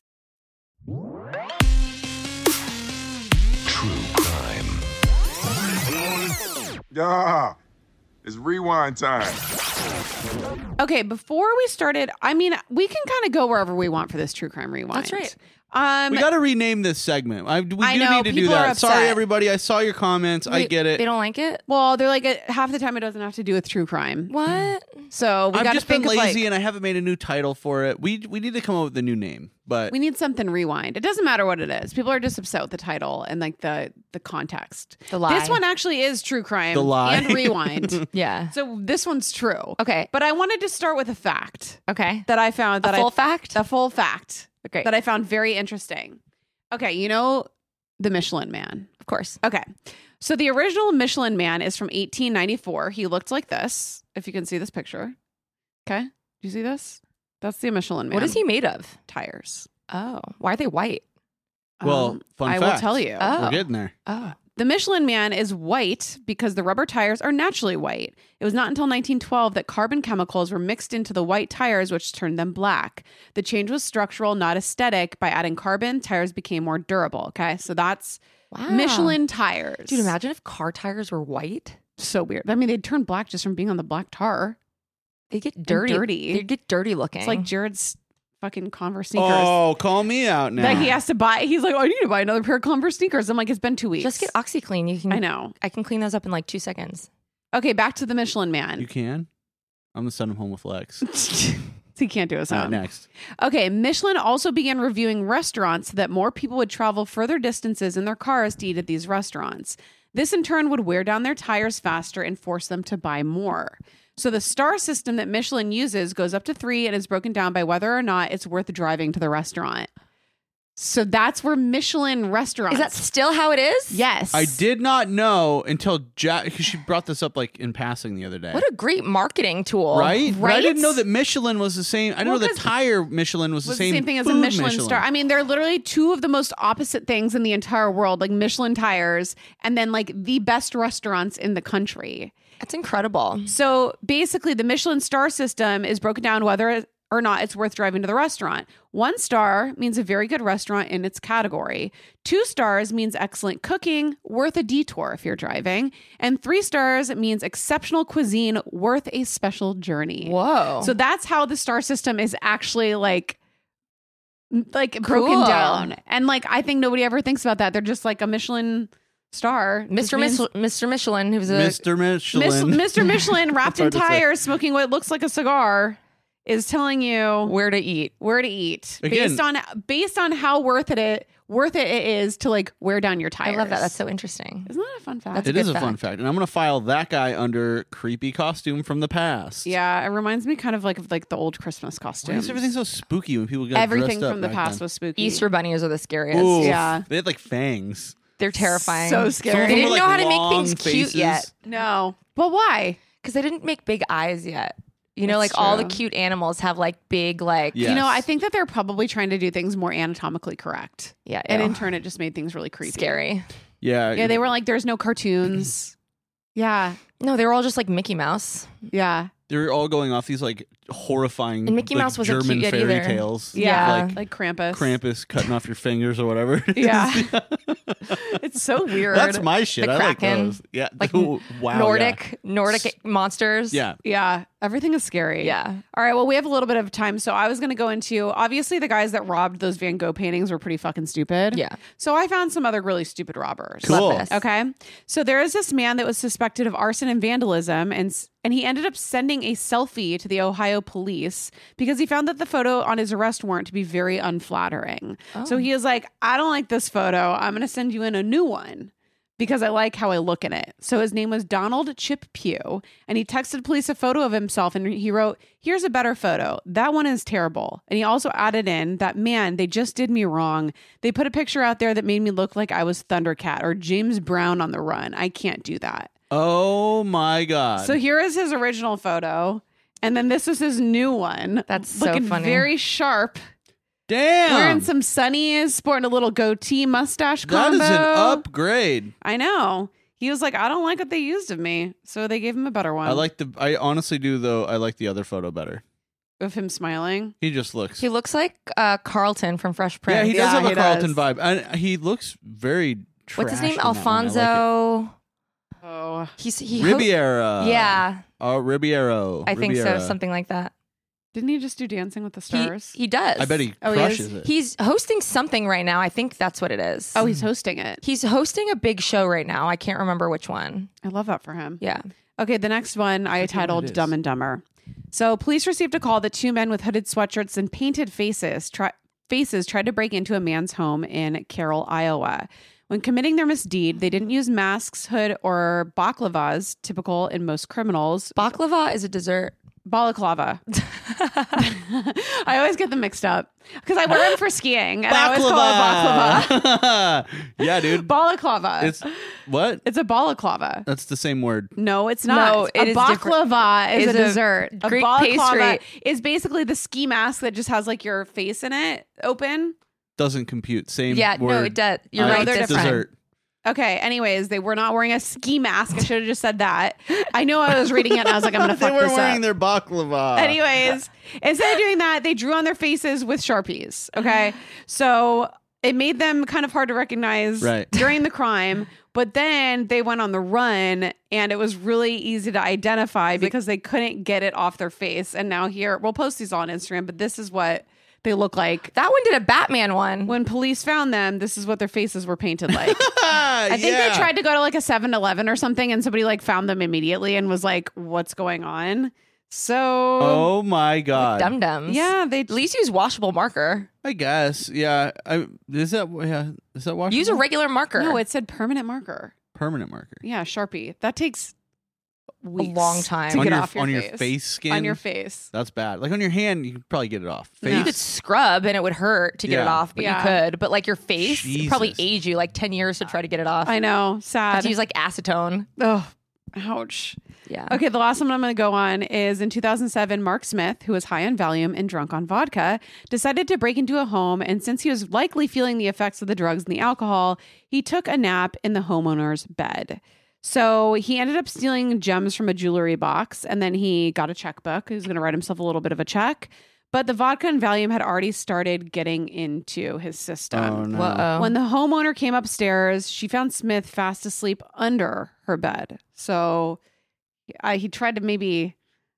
True crime. Yeah, it's rewind time. Okay, before we started, I mean, we can kind of go wherever we want for this True Crime Rewind. That's right. We got to rename this segment. We do I know, need to do people are that. upset. Sorry, everybody. I saw your comments. I Wait, get it. They don't like it? Well, they're like, half the time it doesn't have to do with true crime. What? So we I've got to just been think of lazy like, and I haven't made a new title for it. We need to come up with a new name, but we need something rewind. It doesn't matter what it is. People are just upset with the title and like the context. The lie. This one actually is true crime The lie. and rewind. Yeah. So this one's true. Okay. But I wanted to start with a fact Okay. that I found that A full fact? A full fact. Okay. That I found very interesting. Okay, you know the Michelin Man. Of course. Okay. So the original Michelin Man is from 1894. He looked like this, if you can see this picture. Okay. Do you see this? That's the Michelin Man. What is he made of? Tires. Oh. Why are they white? well, fun I fact. will tell you. Oh. We're getting there. Oh. The Michelin Man is white because the rubber tires are naturally white. It was not until 1912 that carbon chemicals were mixed into the white tires, which turned them black. The change was structural, not aesthetic. By adding carbon, tires became more durable. Okay, so that's Wow. Michelin tires. Dude, imagine if car tires were white. So weird. I mean, they'd turn black just from being on the black tar. They get dirty. dirty. They get dirty looking. It's like Jared's fucking Converse sneakers. Oh, call me out now. That he has to buy. He's like, I need to buy another pair of Converse sneakers. I'm like, it's been 2 weeks. just get OxyClean. You can. I know. I can clean those up in like 2 seconds. Okay, back to the Michelin Man. You can? I'm going to send him home with Lex. He can't do his own. Next. Okay, Michelin also began reviewing restaurants so that more people would travel further distances in their cars to eat at these restaurants. This in turn would wear down their tires faster and force them to buy more. So the star system that Michelin uses goes up to 3 and is broken down by whether or not it's worth driving to the restaurant. So that's where Michelin restaurants. Is that still how it is? Yes. I did not know until Jack, because she brought this up like in passing the other day. What a great marketing tool. Right? But I Right? didn't know that Michelin was the same. I didn't Well, know that 'cause tire Michelin was the same thing as a food Michelin star. I mean, they're literally two of the most opposite things in the entire world, like Michelin tires and then like the best restaurants in the country. That's incredible. So basically, the Michelin star system is broken down whether or not it's worth driving to the restaurant. 1 star means a very good restaurant in its category. 2 stars means excellent cooking, worth a detour if you're driving. And 3 stars means exceptional cuisine, worth a special journey. Whoa. So that's how the star system is actually like broken Cool. down. And like, I think nobody ever thinks about that. They're just like a Michelin star. Mr. Michelin, who's a Mr. Michelin. Mr. Michelin wrapped in That's hard to say. tires, smoking what looks like a cigar, is telling you where to eat. Again- based on how worth it is to like wear down your tires. I love that. That's so interesting. Isn't that a fun fact? That's It a is good a fun fact. fact. And I'm going to file that guy under creepy costume from the past. Yeah, it reminds me kind of like the old Christmas Why costumes. is everything so spooky when people got Everything dressed up from the back past then? was spooky. Easter bunnies are the scariest. Oof. Yeah. They had like fangs. They're terrifying. So Some scary. of They them didn't were, know like, how to make long things cute faces. yet. No. But why? Because they didn't make big eyes yet. You know, That's like all the true. cute animals have like big, like, Yeah. You know, Yes. I think that they're probably trying to do things more anatomically correct. yeah, And ew. in turn, it just made things really creepy. scary. Yeah. Yeah, they were like, there's no cartoons. Yeah. No, they were all just like Mickey Mouse. Yeah. They were all going off these like horrifying And Mickey like, Mouse wasn't German cute yet fairy either. tales. Yeah. Like Krampus. Krampus cutting off your fingers or whatever. Yeah. It's so weird. That's my shit. The I like Kraken. those. Yeah. Like Ooh, wow. Nordic monsters. Yeah. Yeah. Everything is scary. Yeah. All right. Well, we have a little bit of time. So I was going to go into obviously the guys that robbed those Van Gogh paintings were pretty fucking stupid. Yeah. So I found some other really stupid robbers. Cool. Love this. Okay. So there is this man that was suspected of arson and vandalism, and he ended up sending a selfie to the Ohio police because he found that the photo on his arrest warrant to be very unflattering. So he was like, I don't like this photo. I'm going to send you in a new one because I like how I look in it. So his name was Donald Chip Pugh, and he texted police a photo of himself, and he wrote, here's a better photo. That one is terrible. And he also added in that, man, they just did me wrong. They put a picture out there that made me look like I was Thundercat or James Brown on the run. I can't do that. Oh my God. So here is his original photo. And then this is his new one. That's so looking funny. very sharp. Damn. Wearing some sunnies, sporting a little goatee mustache combo. That is an upgrade. I know. He was like, I don't like what they used of me, so they gave him a better one. I honestly do though. I like the other photo better. Of him smiling. He just looks. He looks like Carlton from Fresh Prince. Yeah, he does have a Carlton does. vibe, and he looks very. What's his trashed name? in that one. I like Alfonso. Oh, He Ribeira. Yeah, Ribeiro. I think so. Ribeira. Something like that. didn't he just do Dancing with the Stars? He does. I bet he Oh, he crushes is? it. He's hosting something right now. I think that's what it is. Oh, he's hosting it. He's hosting a big show right now. I can't remember which one. I love that for him. Yeah. Okay, the next one I forget what titled it is. Dumb and Dumber. So, police received a call that two men with hooded sweatshirts and painted faces tried to break into a man's home in Carroll, Iowa. When committing their misdeed, they didn't use masks, hood, or baklavas, typical in most criminals. Baklava is a dessert. Balaclava. I always get them mixed up because I wear them for skiing and I always call it baklava. Yeah, dude. Balaclava. It's what? It's a balaclava. That's the same word. No, it's not. No, it a is baklava is a It's a dessert. A Greek balaclava pastry. is basically the ski mask that just has like your face in it open. Doesn't compute. Same Yeah, word. no, it does. You're right, It's they're different. dessert. Okay, anyways, they were not wearing a ski mask. I should have just said that. I know I was reading it and I was like, I'm going to They fuck were this wearing up. their baklava. Anyways, instead of doing that, they drew on their faces with Sharpies. Okay. So it made them kind of hard to recognize Right. during the crime. But then they went on the run and it was really easy to identify because they couldn't get it off their face. And now here, we'll post these on Instagram, but this is what they look like. That one did a Batman one. When police found them, this is what their faces were painted like. I I think they tried to go to like a 7-Eleven or something and somebody like found them immediately and was like, what's going on? So, Oh my god. Dum Dums. yeah, they At least use washable marker. I guess. Yeah. Is that washable? Use a regular marker. No, it said permanent marker. permanent marker. Yeah, Sharpie. That takes weeks long time. to on get your, off your on face. your face skin. On your face. That's bad. Like on your hand, you could probably get it off. No. Face. You could scrub and it would hurt to get it Yeah. off, but Yeah. you could. But like your face, it'd probably Jesus. age you like 10 years to try to get it off. I know. have Sad. to use like acetone. Oh, ouch. Yeah. Okay, the last one I'm going to go on is in 2007, Mark Smith, who was high on Valium and drunk on vodka, decided to break into a home. And since he was likely feeling the effects of the drugs and the alcohol, he took a nap in the homeowner's bed. So he ended up stealing gems from a jewelry box, and then he got a checkbook. He was going to write himself a little bit of a check. But the vodka and Valium had already started getting into his system. Oh, no. Uh-oh. When the homeowner came upstairs, she found Smith fast asleep under her bed. So he tried to maybe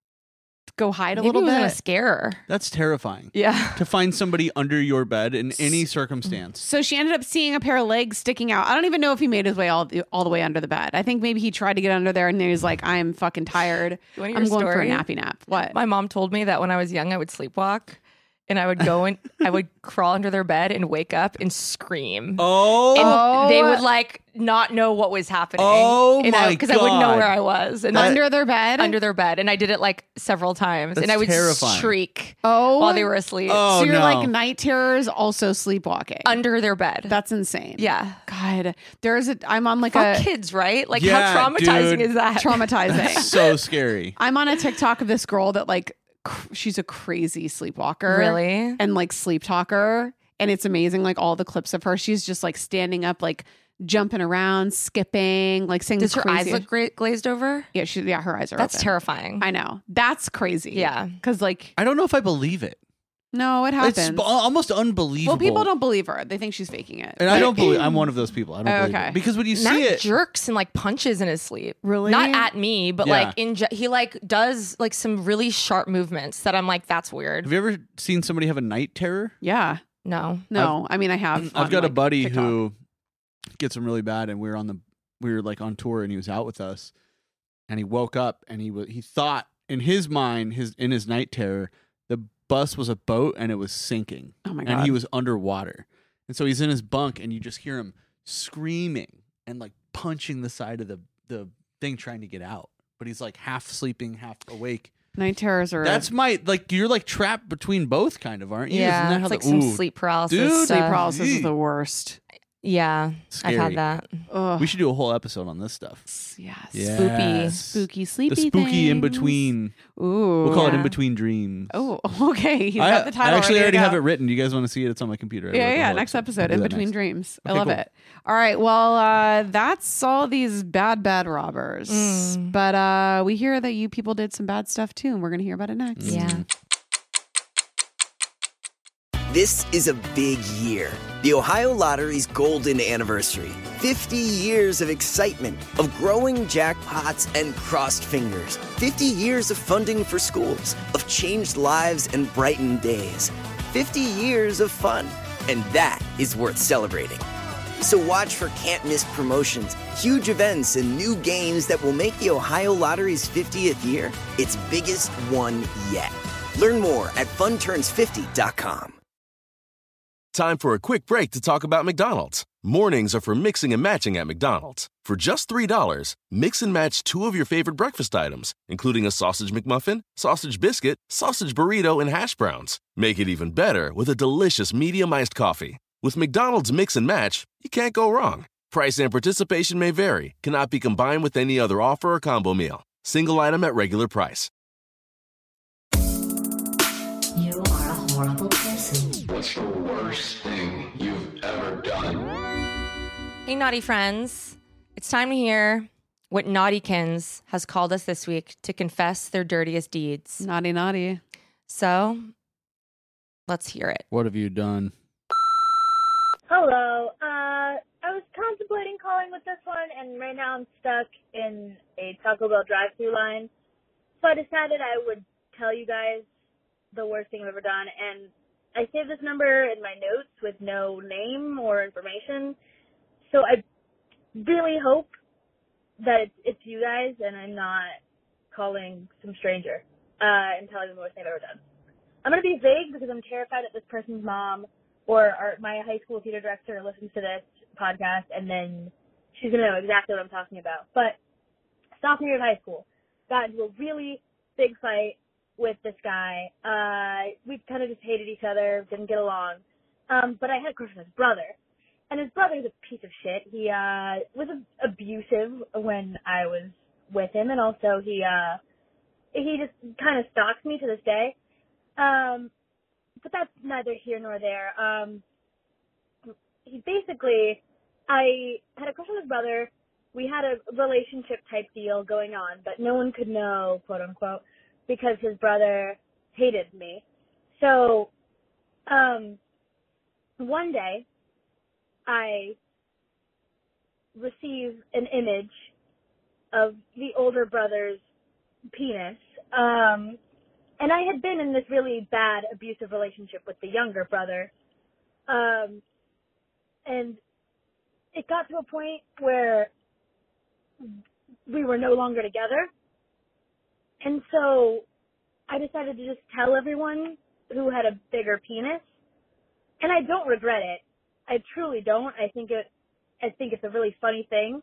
go hide a Maybe little it was gonna bit. scare her. That's terrifying. Yeah. To find somebody under your bed in any circumstance. So she ended up seeing a pair of legs sticking out. I don't even know if he made his way all the way under the bed. I think maybe he tried to get under there and then he was like, I'm fucking tired. You wanna I'm hear a going for a story? nappy nap. What? My mom told me that when I was young, I would sleepwalk and I would go and I would crawl under their bed and wake up and scream. Oh. And they would like not know what was happening. Oh, my Because I wouldn't know God. where I was. And Under their bed? under their bed. And I did it like several times. That's and I would terrifying. shriek Oh. while they were asleep. Oh, So you're no. like night terrors, also sleepwalking. Under their bed. That's insane. yeah. God, I'm on like Fuck a kids, right? Like Yeah, how traumatizing dude. is that? traumatizing. So scary. I'm on a TikTok of this girl that like she's a crazy sleepwalker. Really? And like sleep talker. And it's amazing. Like all the clips of her, she's just like standing up, like jumping around, skipping, like saying Does her eyes crazy- look glazed over? Yeah, her eyes are That's open. terrifying. I know. That's crazy. Yeah. Cause like, I don't know if I believe it. no, it happens. It's almost unbelievable. Well, people don't believe her. They think she's faking it. And I don't believe. I'm one of those people. I don't believe Okay. it. Because when you Matt see it, jerks and like punches in his sleep. Really? Not at me, but Yeah. like he like does like some really sharp movements that I'm like, that's weird. have you ever seen somebody have a night terror? Yeah. No. No. I mean, I have. I've on, got a like, buddy TikTok. who gets them really bad, and we were like on tour, and he was out with us, and he woke up, and he thought in his mind, in his night terror, the bus was a boat and it was sinking. Oh my And God. he was underwater, and so he's in his bunk, and you just hear him screaming and like punching the side of the thing, trying to get out, but he's like half sleeping, half awake. Night terrors are. That's my like you're like trapped between both, kind of, aren't you? Yeah. Isn't that It's how like the- some Ooh. sleep paralysis. Dude. sleep stuff. paralysis is Eek. the worst. Yeah, Scary. I've had that. Ugh. We should do a whole episode on this stuff. Yes. Yes. Spooky, sleepy The spooky in things. between. Ooh. We'll call it Yeah. In Between Dreams. Oh, okay. He's got the title. I actually already ready to have go. it written. Do you guys want to see it? It's on my computer. I wrote the Yeah. whole Next I'll episode, do In that Between next. Dreams. I Okay, love cool. it. All right. Well, that's all these bad robbers. But we hear that you people did some bad stuff too, and we're going to hear about it next. Yeah. This is a big year. The Ohio Lottery's golden anniversary. 50 years of excitement, of growing jackpots and crossed fingers. 50 years of funding for schools, of changed lives and brightened days. 50 years of fun. And that is worth celebrating. So watch for can't-miss promotions, huge events, and new games that will make the Ohio Lottery's 50th year its biggest one yet. Learn more at funturns50.com. Time for a quick break to talk about McDonald's. Mornings are for mixing and matching at McDonald's. For just $3, mix and match 2 of your favorite breakfast items, including a sausage McMuffin, sausage biscuit, sausage burrito, and hash browns. Make it even better with a delicious medium iced coffee. With McDonald's Mix and Match, you can't go wrong. Price and participation may vary, cannot be combined with any other offer or combo meal. Single item at regular price. You are a horrible person. What's the worst thing you've ever done? Hey, naughty friends. It's time to hear what Naughtykins has called us this week to confess their dirtiest deeds. Naughty. So, let's hear it. What have you done? Hello. I was contemplating calling with this one, and right now I'm stuck in a Taco Bell drive-thru line. So I decided I would tell you guys the worst thing I've ever done, and I saved this number in my notes with no name or information. So I really hope that it's you guys and I'm not calling some stranger and telling them the worst thing I've ever done. I'm going to be vague because I'm terrified that this person's mom or my high school theater director listens to this podcast and then she's going to know exactly what I'm talking about. But sophomore year of high school, got into a really big fight with this guy. We kind of just hated each other, didn't get along. But I had a crush on his brother. And his brother's a piece of shit. He was abusive when I was with him, and also he just kind of stalks me to this day. But that's neither here nor there. I had a crush on his brother. We had a relationship type deal going on, but no one could know, quote unquote, because his brother hated me. So, one day, I receive an image of the older brother's penis. And I had been in this really bad abusive relationship with the younger brother. And it got to a point where we were no longer together. And so I decided to just tell everyone who had a bigger penis. And I don't regret it. I truly don't. I think it's a really funny thing.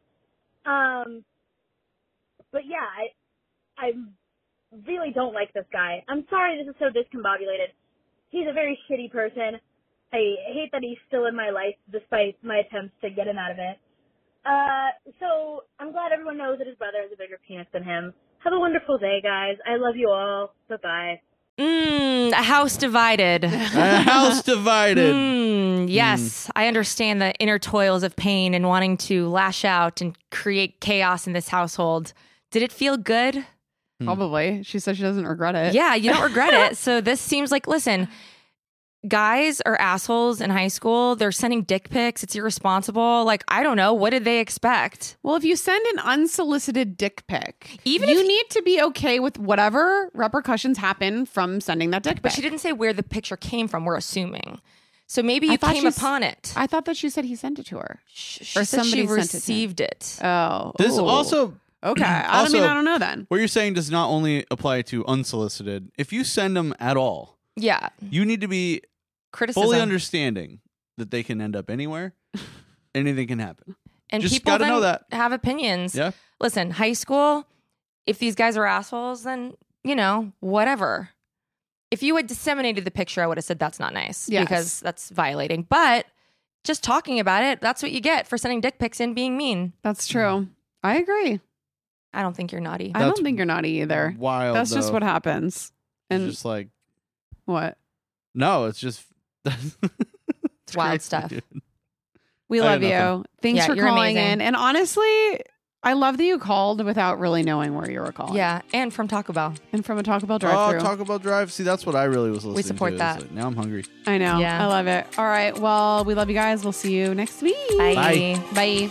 But yeah, I really don't like this guy. I'm sorry this is so discombobulated. He's a very shitty person. I hate that he's still in my life despite my attempts to get him out of it. So I'm glad everyone knows that his brother has a bigger penis than him. Have a wonderful day, guys. I love you all. Bye-bye. A house divided. A house divided. Yes, I understand the inner toils of pain and wanting to lash out and create chaos in this household. Did it feel good? Probably. She said she doesn't regret it. Yeah, you don't regret it. So this seems like, listen, guys are assholes in high school. They're sending dick pics. It's irresponsible. Like, I don't know. What did they expect? Well, if you send an unsolicited dick pic, even you need to be okay with whatever repercussions happen from sending that dick pic. But she didn't say where the picture came from. We're assuming. So maybe you came upon it. I thought that she said he sent it to her. She or said somebody she sent received it. Oh. This also... Okay. I don't know then. What you're saying does not only apply to unsolicited. If you send them at all, yeah, you need to be fully understanding that they can end up anywhere. Anything can happen. And just people gotta then know that. have opinions. Yeah. Listen, high school, if these guys are assholes, then, whatever. If you had disseminated the picture, I would have said that's not nice because that's violating. But just talking about it, that's what you get for sending dick pics in being mean. That's true. I agree. I don't think you're naughty. I don't think you're naughty either. Wild. That's just though. what happens. And It's just like, what? no, it's just It's wild stuff. dude. We I love got you. nothing. Thanks Yeah, for you're calling amazing. in. And honestly, I love that you called without really knowing where you were calling. Yeah, and from Taco Bell. And from a Taco Bell Oh, drive-thru. Taco Bell Drive. See, that's what I really was listening to. support It's that. like, now I'm hungry. I know. Yeah. I love it. All right. Well, we love you guys. We'll see you next week. Bye. Bye.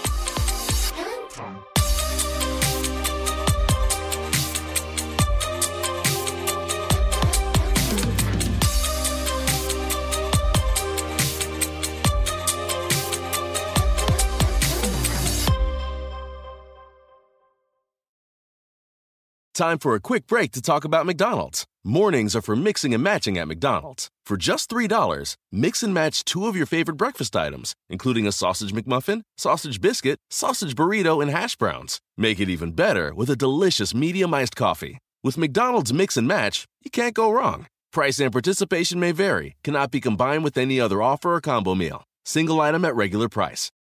Time for a quick break to talk about McDonald's. Mornings are for mixing and matching at McDonald's. For just $3, mix and match 2 of your favorite breakfast items, including a sausage McMuffin, sausage biscuit, sausage burrito, and hash browns. Make it even better with a delicious medium iced coffee. With McDonald's Mix and Match, you can't go wrong. Price and participation may vary, cannot be combined with any other offer or combo meal. Single item at regular price.